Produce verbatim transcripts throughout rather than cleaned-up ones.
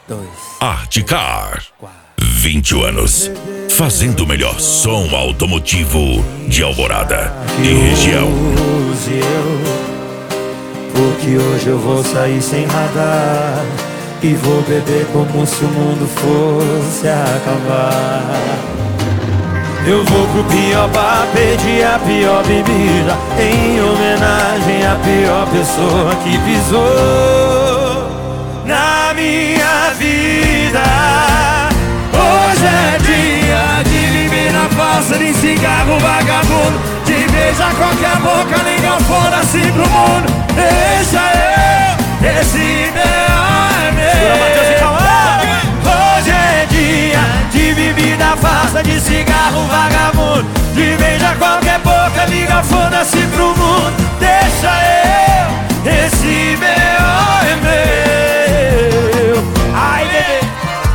dois, Artecar. quatro. vinte anos, fazendo o melhor som automotivo de Alvorada e região. Use eu, porque hoje eu vou sair sem radar e vou beber como se o mundo fosse acabar. Eu vou pro pior bar, pedir a pior bebida em homenagem à pior pessoa que pisou na minha vida. Hoje é dia de viver na falsa, de cigarro vagabundo, de beijar qualquer boca, ligar foda-se pro mundo. Deixa eu, esse meu é meu. Hoje é dia de bebida falsa, de cigarro vagabundo, de beijar qualquer boca, liga foda-se pro mundo. Deixa eu, esse meu é meu. Ai, bebê.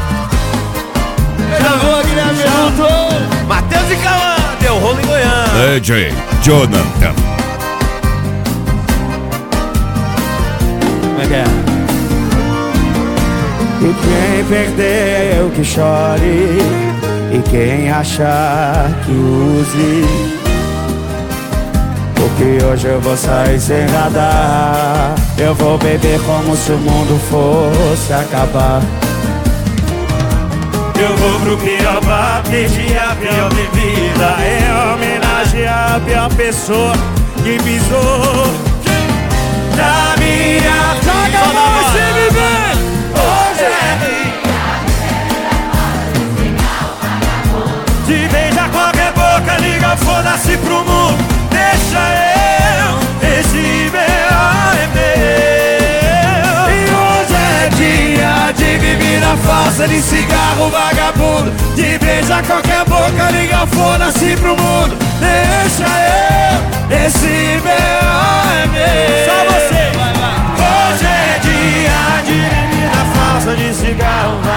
Já vou, Guilherme, junto. Matheus e Cauã, deu rolo em Goiânia. D J Jonathan. Como é que é? E quem perdeu que chore, e quem achar que use, porque hoje eu vou sair sem radar. Eu vou beber como se o mundo fosse acabar. Eu vou pro pior bar, pedir a pior bebida em homenagem à pior pessoa que pisou na minha vida. Hoje é de beijar qualquer boca, liga foda-se pro mundo. Deixa eu, esse meu é meu. E hoje é dia de bebida falsa, de cigarro vagabundo, de beijar qualquer boca, liga foda-se pro mundo. Deixa eu, esse meu é meu. Só você, vai lá. Hoje é dia de bebida falsa, de cigarro